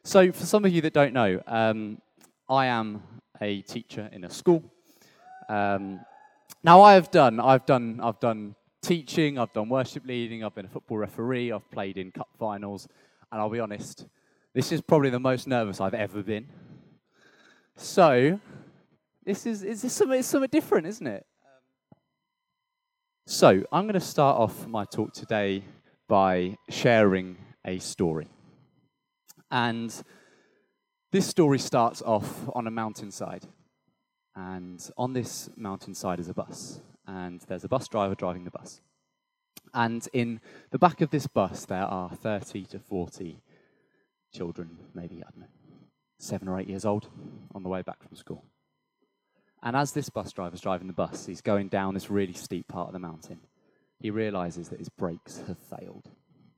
So, for some of you that don't know, I am a teacher in a school. Now, I've done teaching, I've done worship leading, I've been a football referee, I've played in cup finals, and I'll be honest, this is probably the most nervous I've ever been. So, it's something different, isn't it? So, I'm going to start off my talk today by sharing a story. And this story starts off on a mountainside. And on this mountainside is a bus. And there's a bus driver driving the bus. And in the back of this bus, there are 30 to 40 children, maybe, 7 or 8 years old, on the way back from school. And as this bus driver's driving the bus, he's going down this really steep part of the mountain. He realizes that his brakes have failed.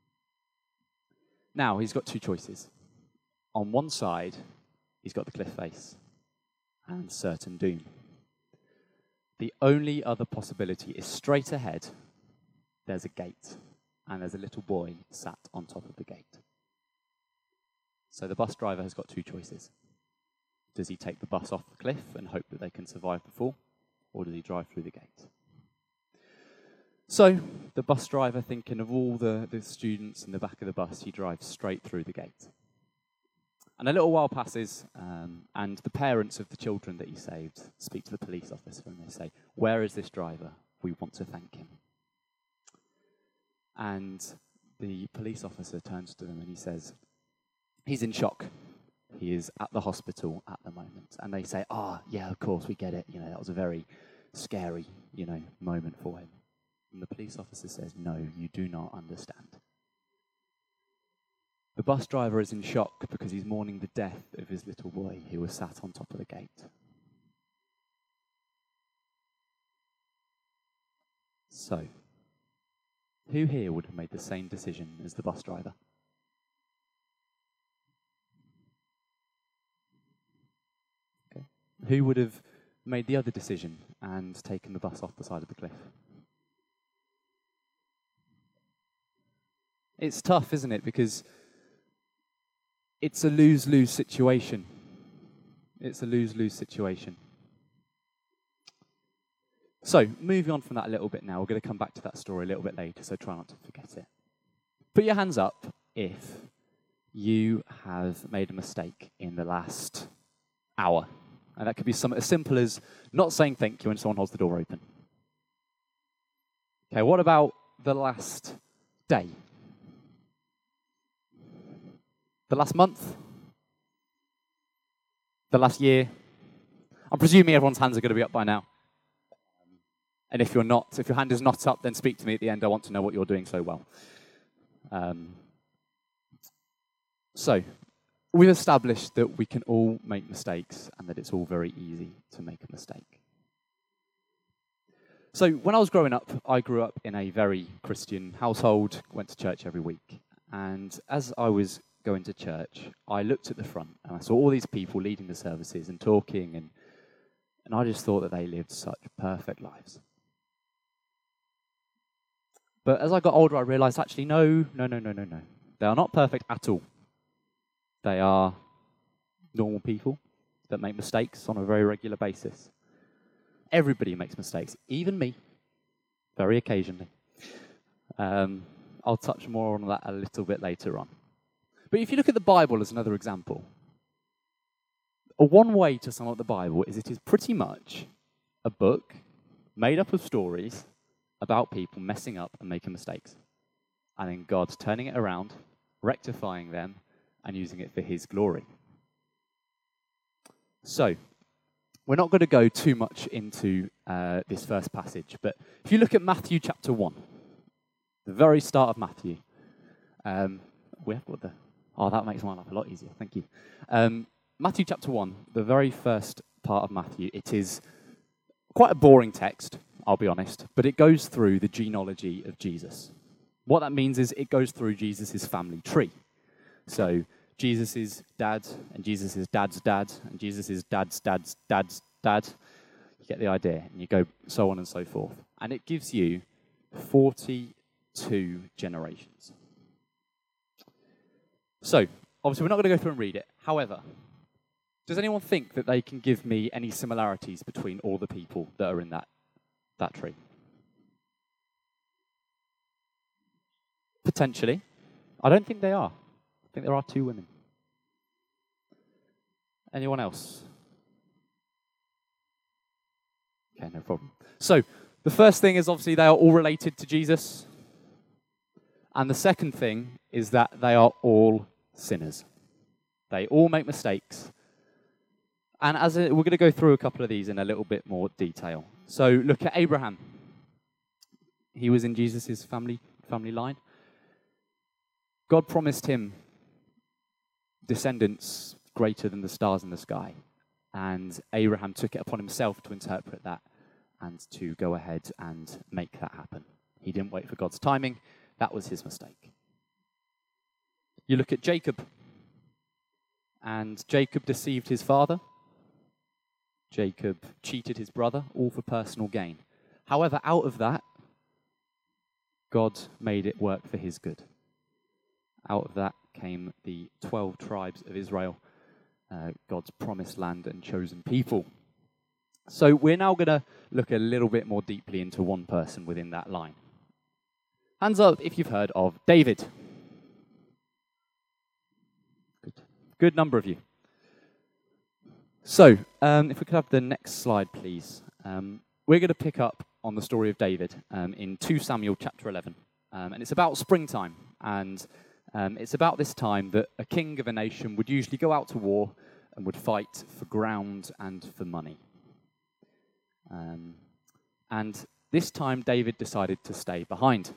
Now, he's got two choices. On one side, he's got the cliff face and certain doom. The only other possibility is straight ahead, there's a gate, and there's a little boy sat on top of the gate. So the bus driver has got two choices. Does he take the bus off the cliff and hope that they can survive the fall, or does he drive through the gate? So the bus driver, thinking of all the students in the back of the bus, he drives straight through the gate. And a little while passes, and the parents of the children that he saved speak to the police officer, and they say, "Where is this driver? We want to thank him." And the police officer turns to them and he says, "He's in shock. He is at the hospital at the moment." And they say, yeah, of course, we get it. That was a very scary, moment for him." And the police officer says, "No, you do not understand. The bus driver is in shock because he's mourning the death of his little boy who was sat on top of the gate." So, who here would have made the same decision as the bus driver? Okay. Who would have made the other decision and taken the bus off the side of the cliff? It's tough, isn't it? Because it's a lose-lose situation. It's a lose-lose situation. So, moving on from that a little bit now, we're going to come back to that story a little bit later, so try not to forget it. Put your hands up if you have made a mistake in the last hour. And that could be something as simple as not saying thank you when someone holds the door open. Okay, what about the last day? The last month? The last year? I'm presuming everyone's hands are going to be up by now. And if your hand is not up, then speak to me at the end. I want to know what you're doing so well. So, we've established that we can all make mistakes and that it's all very easy to make a mistake. So, when I was growing up, I grew up in a very Christian household, went to church every week. And as I was going to church, I looked at the front and I saw all these people leading the services and talking, and I just thought that they lived such perfect lives. But as I got older, I realized actually, no. They are not perfect at all. They are normal people that make mistakes on a very regular basis. Everybody makes mistakes, even me, very occasionally. I'll touch more on that a little bit later on. But if you look at the Bible as another example, one way to sum up the Bible is it is pretty much a book made up of stories about people messing up and making mistakes. And then God turning it around, rectifying them, and using it for his glory. So, we're not going to go too much into this first passage, but if you look at Matthew chapter 1, the very start of Matthew, we have got that makes my life a lot easier, thank you. Matthew chapter 1, the very first part of Matthew, it is quite a boring text, I'll be honest, but it goes through the genealogy of Jesus. What that means is it goes through Jesus' family tree. So Jesus' dad, and Jesus' dad's dad, and Jesus' dad's dad's dad's dad. You get the idea, and you go so on and so forth. And it gives you 42 generations. So, obviously, we're not going to go through and read it. However, does anyone think that they can give me any similarities between all the people that are in that tree? Potentially. I don't think they are. I think there are 2 women. Anyone else? Okay, no problem. So, the first thing is obviously they are all related to Jesus. And the second thing is that they are all sinners. They all make mistakes. And we're going to go through a couple of these in a little bit more detail. So look at Abraham. He was in Jesus' family line. God promised him descendants greater than the stars in the sky. And Abraham took it upon himself to interpret that and to go ahead and make that happen. He didn't wait for God's timing. That was his mistake. You look at Jacob. And Jacob deceived his father. Jacob cheated his brother, all for personal gain. However, out of that, God made it work for his good. Out of that came the 12 tribes of Israel, God's promised land and chosen people. So we're now going to look a little bit more deeply into one person within that line. Hands up if you've heard of David. Good number of you. So, if we could have the next slide, please. We're going to pick up on the story of David in 2 Samuel chapter 11. And it's about springtime. And it's about this time that a king of a nation would usually go out to war and would fight for ground and for money. And this time, David decided to stay behind.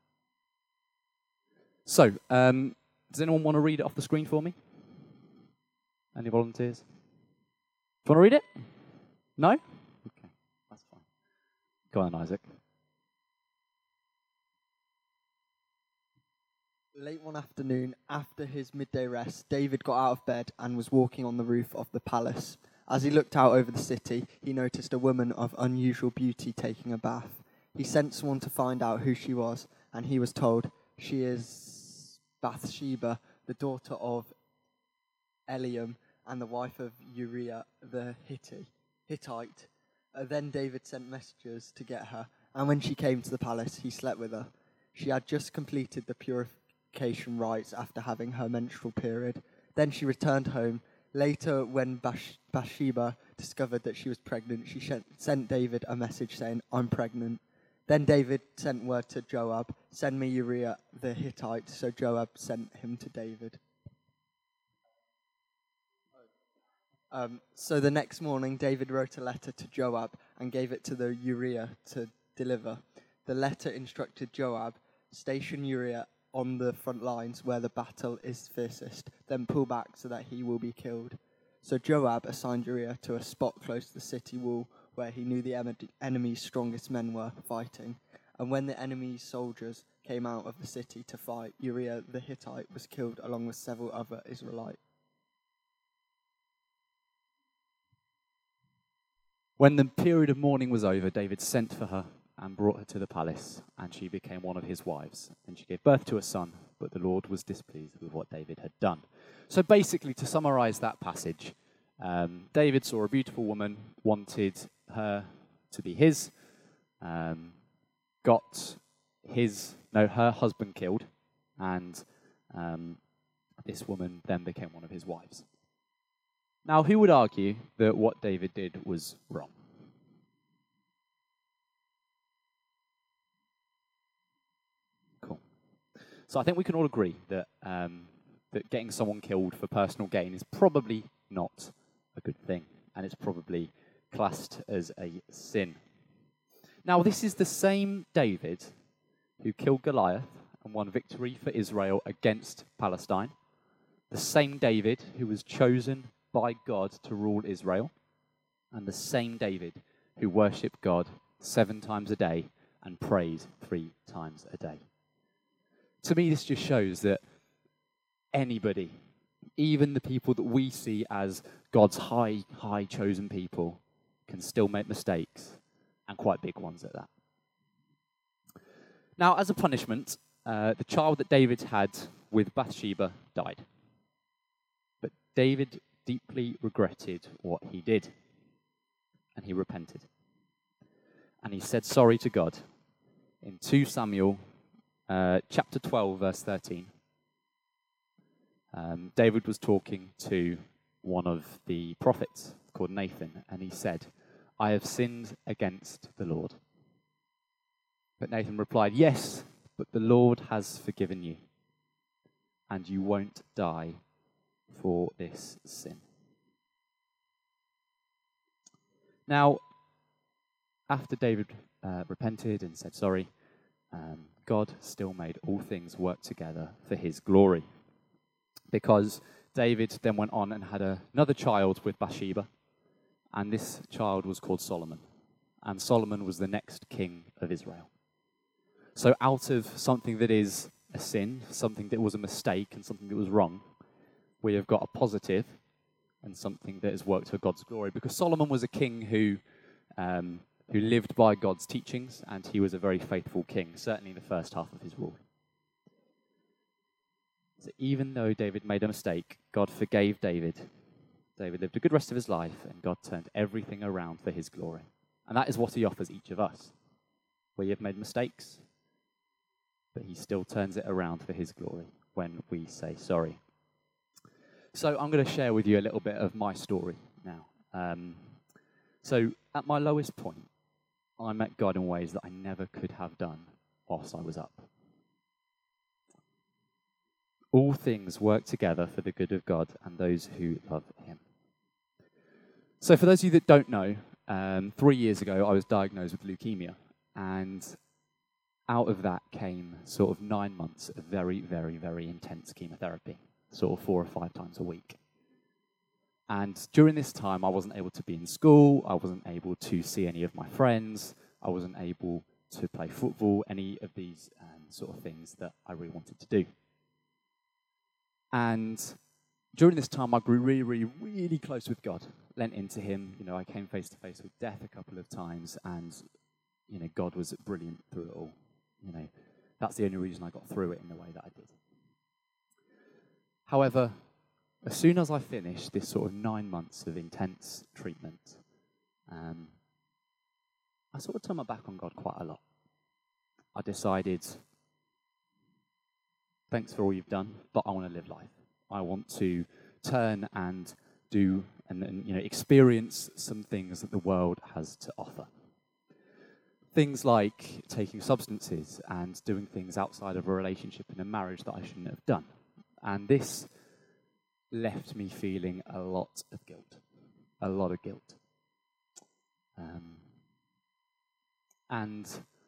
So, does anyone want to read it off the screen for me? Any volunteers? Do you want to read it? No? Okay, that's fine. Go on, Isaac. Late one afternoon, after his midday rest, David got out of bed and was walking on the roof of the palace. As he looked out over the city, he noticed a woman of unusual beauty taking a bath. He sent someone to find out who she was, and he was told, "She is Bathsheba, the daughter of Eliam, and the wife of Uriah the Hittite." Then David sent messengers to get her, and when she came to the palace, he slept with her. She had just completed the purification rites after having her menstrual period. Then she returned home. Later, when Bathsheba discovered that she was pregnant, she sent David a message saying, "I'm pregnant." Then David sent word to Joab, "Send me Uriah the Hittite." So Joab sent him to David. So the next morning, David wrote a letter to Joab and gave it to the Uriah to deliver. The letter instructed Joab, "Station Uriah on the front lines where the battle is fiercest, then pull back so that he will be killed." So Joab assigned Uriah to a spot close to the city wall where he knew the enemy's strongest men were fighting. And when the enemy's soldiers came out of the city to fight, Uriah the Hittite was killed along with several other Israelites. When the period of mourning was over, David sent for her and brought her to the palace, and she became one of his wives. And she gave birth to a son, but the Lord was displeased with what David had done. So basically, to summarize that passage, David saw a beautiful woman, wanted her to be his, got her husband killed, and this woman then became one of his wives. Now, who would argue that what David did was wrong? Cool. So I think we can all agree that that getting someone killed for personal gain is probably not a good thing, and it's probably classed as a sin. Now, this is the same David who killed Goliath and won victory for Israel against Palestine, the same David who was chosen by God to rule Israel, and the same David who worshipped God 7 times a day and prayed 3 times a day. To me, this just shows that anybody, even the people that we see as God's high chosen people, can still make mistakes, and quite big ones at that. Now, as a punishment, the child that David had with Bathsheba died. David deeply regretted what he did, and he repented. And he said sorry to God. In 2 Samuel chapter 12, verse 13, David was talking to one of the prophets called Nathan, and he said, "I have sinned against the Lord." But Nathan replied, "Yes, but the Lord has forgiven you, and you won't die for this sin." Now, after David repented and said sorry, God still made all things work together for his glory. Because David then went on and had another child with Bathsheba, and this child was called Solomon. And Solomon was the next king of Israel. So out of something that is a sin, something that was a mistake, and something that was wrong, we have got a positive and something that has worked for God's glory. Because Solomon was a king who lived by God's teachings, and he was a very faithful king, certainly in the first half of his rule. So even though David made a mistake, God forgave David. David lived a good rest of his life, and God turned everything around for his glory. And that is what he offers each of us. We have made mistakes, but he still turns it around for his glory when we say sorry. So I'm going to share with you a little bit of my story now. So at my lowest point, I met God in ways that I never could have done whilst I was up. All things work together for the good of God and those who love him. So for those of you that don't know, 3 years ago I was diagnosed with leukemia, and out of that came sort of 9 months of very, very, very intense chemotherapy, sort of 4 or 5 times a week. And during this time, I wasn't able to be in school, I wasn't able to see any of my friends, I wasn't able to play football, any of these sort of things that I really wanted to do. And during this time, I grew really, really, really close with God, lent into him. You know, I came face to face with death a couple of times, and, you know, God was brilliant through it all. You know, that's the only reason I got through it in the way that I did. However, as soon as I finished this sort of 9 months of intense treatment, I sort of turned my back on God quite a lot. I decided, thanks for all you've done, but I want to live life. I want to turn and do and you know, experience some things that the world has to offer. Things like taking substances and doing things outside of a relationship and a marriage that I shouldn't have done. And this left me feeling a lot of guilt. A lot of guilt. And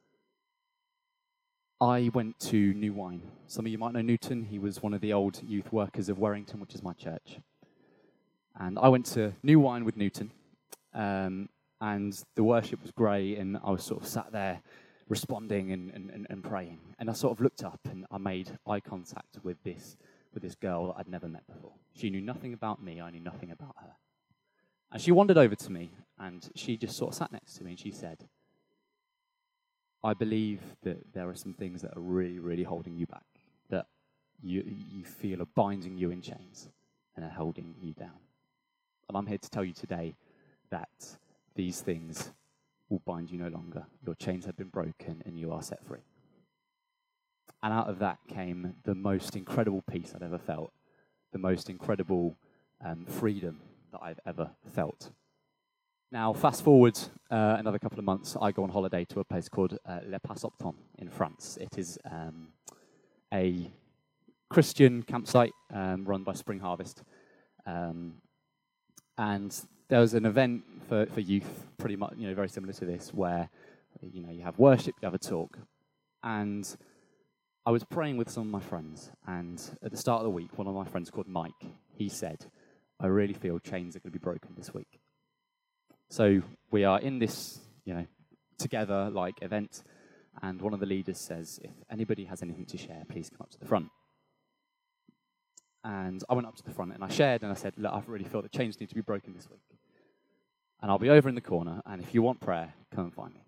I went to New Wine. Some of you might know Newton. He was one of the old youth workers of Warrington, which is my church. And I went to New Wine with Newton. And the worship was great, and I was sort of sat there responding and praying. And I sort of looked up, and I made eye contact with this girl that I'd never met before. She knew nothing about me, I knew nothing about her. And she wandered over to me, and she just sort of sat next to me, and she said, "I believe that there are some things that are really, really holding you back, that you feel are binding you in chains and are holding you down. And I'm here to tell you today that these things will bind you no longer. Your chains have been broken and you are set free." And out of that came the most incredible peace I'd ever felt, the most incredible freedom that I've ever felt. Now, fast forward another couple of months, I go on holiday to a place called Le Pas-Opton in France. It is a Christian campsite run by Spring Harvest. And there was an event for youth, pretty much, you know, very similar to this, where, you know, you have worship, you have a talk. And I was praying with some of my friends, and at the start of the week, one of my friends called Mike, he said, "I really feel chains are going to be broken this week." So we are in this, you know, together like event, and one of the leaders says, "If anybody has anything to share, please come up to the front." And I went up to the front and I shared and I said, "Look, I really feel that chains need to be broken this week. And I'll be over in the corner, and if you want prayer, come and find me."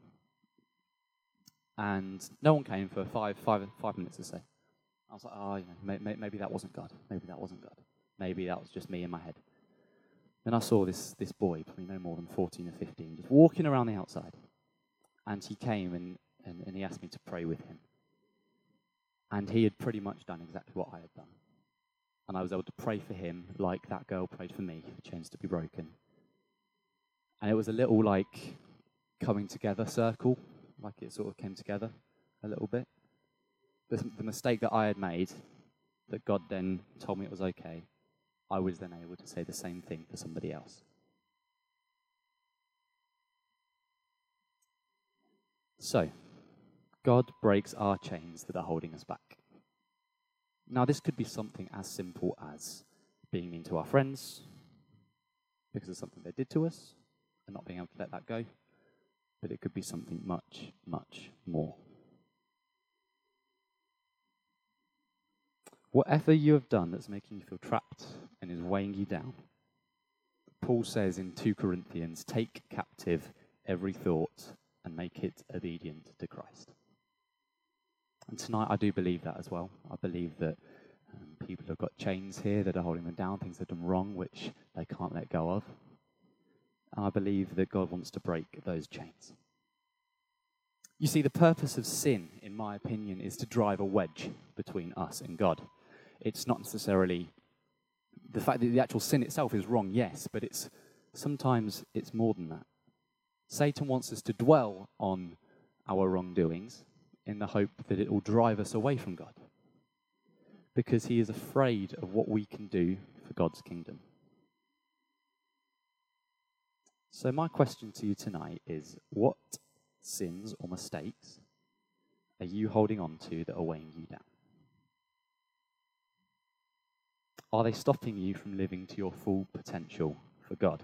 And no one came for five minutes or so. I was like, "Oh, you know, maybe that wasn't God. Maybe that wasn't God." Maybe that was just me in my head. Then I saw this boy, probably no more than 14 or 15, just walking around the outside. And he came and he asked me to pray with him. And he had pretty much done exactly what I had done. And I was able to pray for him like that girl prayed for me for chains to be broken. And it was a little like coming together circle, like it sort of came together a little bit. The mistake that I had made, that God then told me it was okay, I was then able to say the same thing for somebody else. So, God breaks our chains that are holding us back. Now, this could be something as simple as being mean to our friends because of something they did to us and not being able to let that go. But it could be something much, much more. Whatever you have done that's making you feel trapped and is weighing you down, Paul says in 2 Corinthians, take captive every thought and make it obedient to Christ. And tonight I do believe that as well. I believe that people have got chains here that are holding them down, things they've done wrong, which they can't let go of. And I believe that God wants to break those chains. You see, the purpose of sin, in my opinion, is to drive a wedge between us and God. It's not necessarily the fact that the actual sin itself is wrong, yes, but sometimes it's more than that. Satan wants us to dwell on our wrongdoings in the hope that it will drive us away from God, because he is afraid of what we can do for God's kingdom. So my question to you tonight is, what sins or mistakes are you holding on to that are weighing you down? Are they stopping you from living to your full potential for God?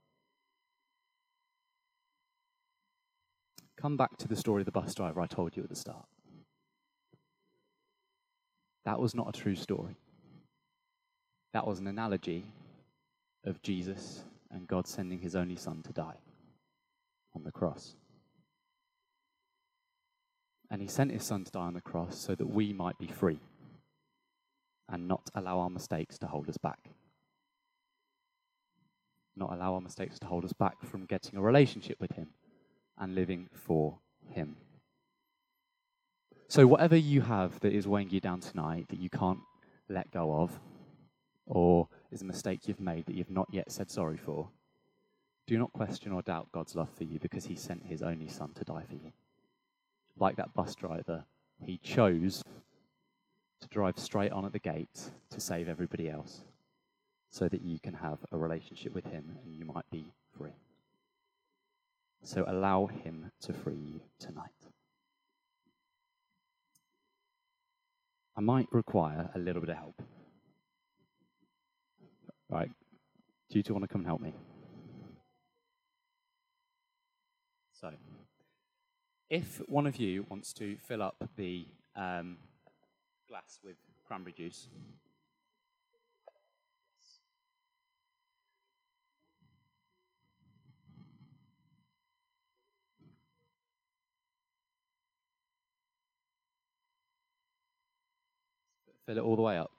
Come back to the story of the bus driver I told you at the start. That was not a true story. That was an analogy of Jesus and God sending his only son to die on the cross. And he sent his son to die on the cross so that we might be free and not allow our mistakes to hold us back. Not allow our mistakes to hold us back from getting a relationship with him and living for him. So whatever you have that is weighing you down tonight that you can't let go of, or is a mistake you've made that you've not yet said sorry for, do not question or doubt God's love for you, because he sent his only son to die for you. Like that bus driver, he chose to drive straight on at the gate to save everybody else so that you can have a relationship with him and you might be free. So allow him to free you tonight. I might require a little bit of help. Right, do you two want to come and help me? So, if one of you wants to fill up the glass with cranberry juice. Fill it all the way up.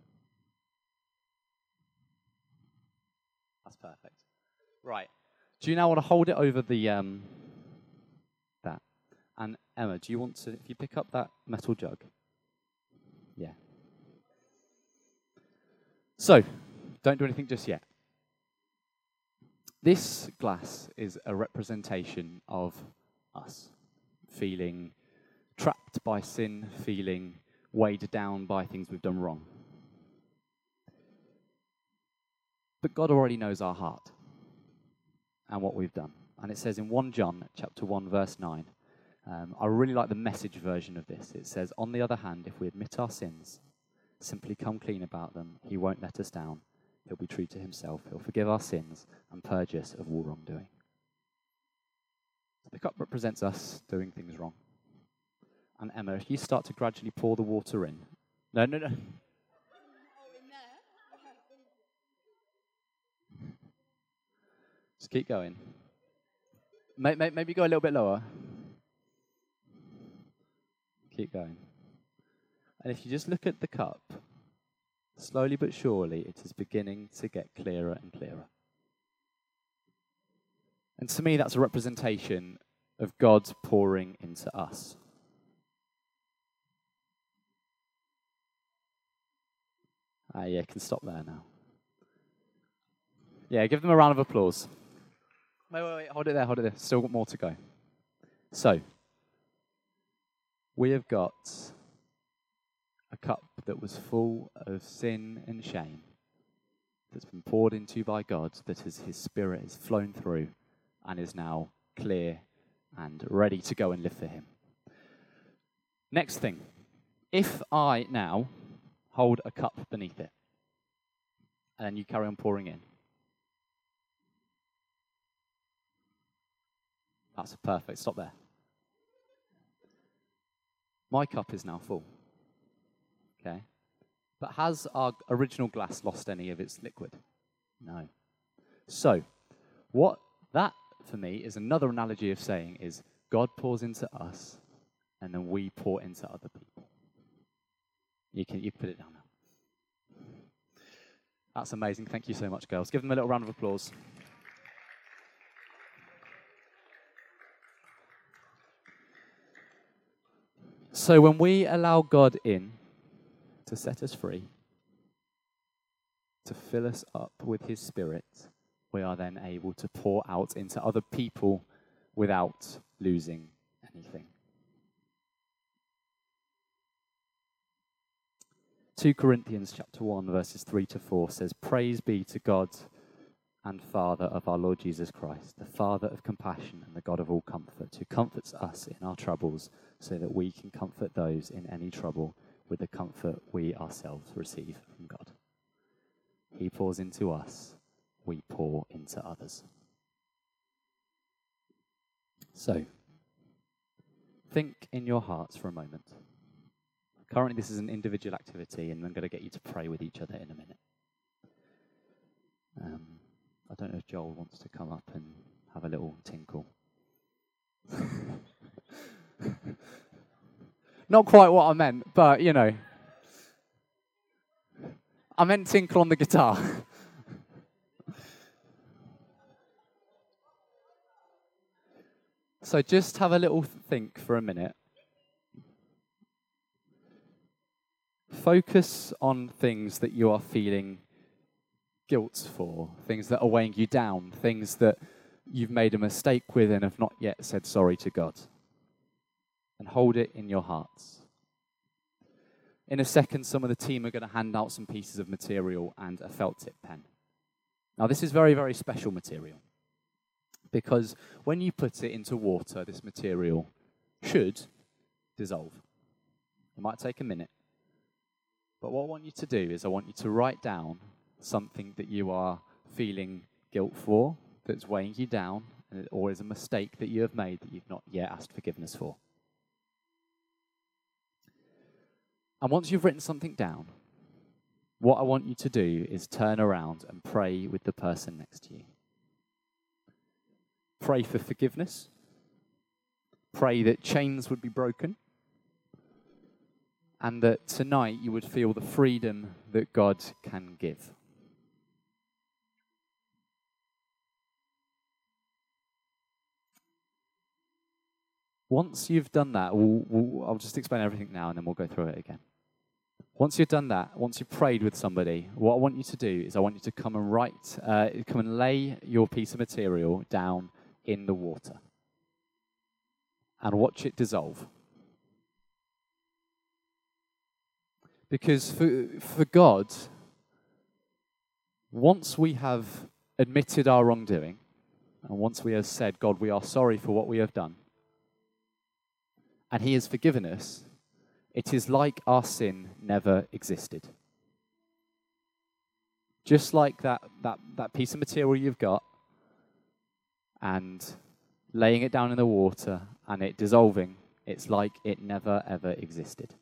That's perfect. Right. Do you now want to hold it over the that? And Emma, do you want to, if you pick up that metal jug? Yeah. So, don't do anything just yet. This glass is a representation of us feeling trapped by sin, feeling weighed down by things we've done wrong. But God already knows our heart and what we've done. And it says in 1 John chapter 1, verse 9, I really like the Message version of this. It says, on the other hand, if we admit our sins, simply come clean about them, he won't let us down. He'll be true to himself. He'll forgive our sins and purge us of all wrongdoing. The cup represents us doing things wrong. And Emma, if you start to gradually pour the water in. No. Just keep going. Maybe go a little bit lower. Keep going. And if you just look at the cup, Slowly but surely, it is beginning to get clearer and clearer. And to me, that's a representation of God pouring into us. Yeah, can stop there now. Yeah, give them a round of applause. Wait, hold it there. Still got more to go. So, we have got a cup that was full of sin and shame that's been poured into by God, that as his Spirit has flown through and is now clear and ready to go and live for him. Next thing, if I now hold a cup beneath it, and then you carry on pouring in. That's perfect. Stop there. My cup is now full. Okay? But has our original glass lost any of its liquid? No. So, what that, for me, is another analogy of saying is God pours into us, and then we pour into other people. You can put it down now. That's amazing. Thank you so much, girls. Give them a little round of applause. So when we allow God in to set us free, to fill us up with his Spirit, we are then able to pour out into other people without losing anything. 2 Corinthians chapter 1, verses 3 to 4 says, "Praise be to God and Father of our Lord Jesus Christ, the Father of compassion and the God of all comfort, who comforts us in our troubles so that we can comfort those in any trouble with the comfort we ourselves receive from God." He pours into us, we pour into others. So, think in your hearts for a moment. Currently, this is an individual activity, and I'm going to get you to pray with each other in a minute. I don't know if Joel wants to come up and have a little tinkle. Not quite what I meant, but, you know. I meant tinkle on the guitar. So just have a little think for a minute. Focus on things that you are feeling guilt for, things that are weighing you down, things that you've made a mistake with and have not yet said sorry to God. And hold it in your hearts. In a second, some of the team are going to hand out some pieces of material and a felt tip pen. Now, this is very, very special material, because when you put it into water, this material should dissolve. It might take a minute. But what I want you to do is I want you to write down something that you are feeling guilt for, that's weighing you down, or is a mistake that you have made that you've not yet asked forgiveness for. And once you've written something down, what I want you to do is turn around and pray with the person next to you. Pray for forgiveness. Pray that chains would be broken. And that tonight you would feel the freedom that God can give. Once you've done that, I'll just explain everything now and then we'll go through it again. Once you've done that, once you've prayed with somebody, what I want you to do is I want you to come and lay your piece of material down in the water and watch it dissolve. Because for God, once we have admitted our wrongdoing, and once we have said, God, we are sorry for what we have done, and he has forgiven us, it is like our sin never existed. Just like that piece of material you've got, and laying it down in the water, and it dissolving, it's like it never, ever existed.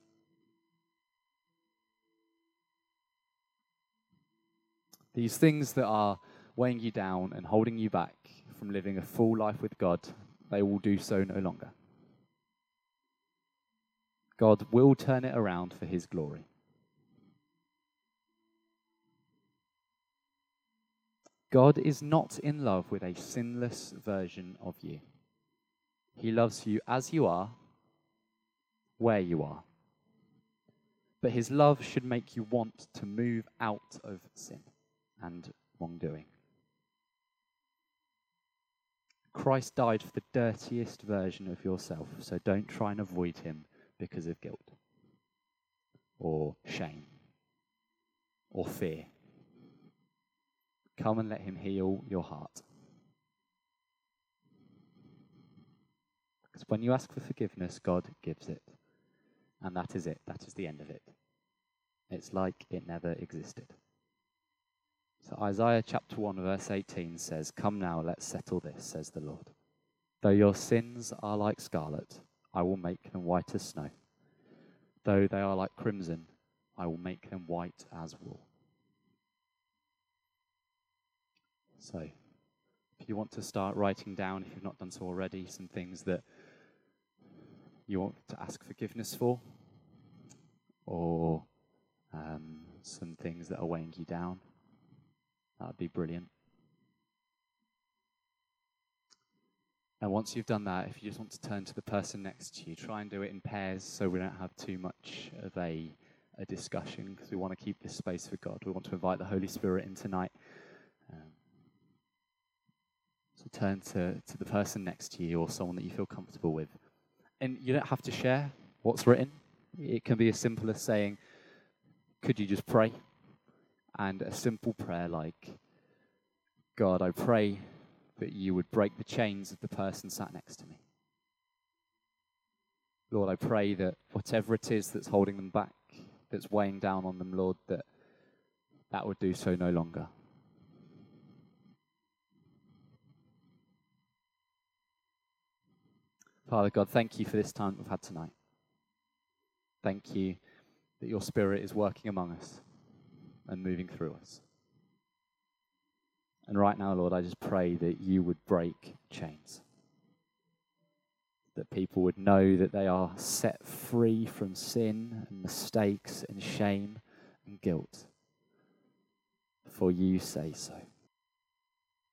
These things that are weighing you down and holding you back from living a full life with God, they will do so no longer. God will turn it around for his glory. God is not in love with a sinless version of you. He loves you as you are, where you are. But his love should make you want to move out of sin and wrongdoing. Christ died for the dirtiest version of yourself, so don't try and avoid him because of guilt or shame or fear. Come and let him heal your heart. Because when you ask for forgiveness, God gives it. And that is it. That is the end of it. It's like it never existed. So Isaiah chapter 1 verse 18 says, "Come now, let's settle this, says the Lord. Though your sins are like scarlet, I will make them white as snow. Though they are like crimson, I will make them white as wool." So, if you want to start writing down, if you've not done so already, some things that you want to ask forgiveness for, or some things that are weighing you down, that would be brilliant. And once you've done that, if you just want to turn to the person next to you, try and do it in pairs so we don't have too much of a discussion, because we want to keep this space for God. We want to invite the Holy Spirit in tonight. So turn to the person next to you or someone that you feel comfortable with. And you don't have to share what's written. It can be as simple as saying, "Could you just pray?" And a simple prayer like, "God, I pray that you would break the chains of the person sat next to me. Lord, I pray that whatever it is that's holding them back, that's weighing down on them, Lord, that would do so no longer." Father God, thank you for this time we've had tonight. Thank you that your Spirit is working among us and moving through us. And right now, Lord, I just pray that you would break chains. That people would know that they are set free from sin and mistakes and shame and guilt. For you say so.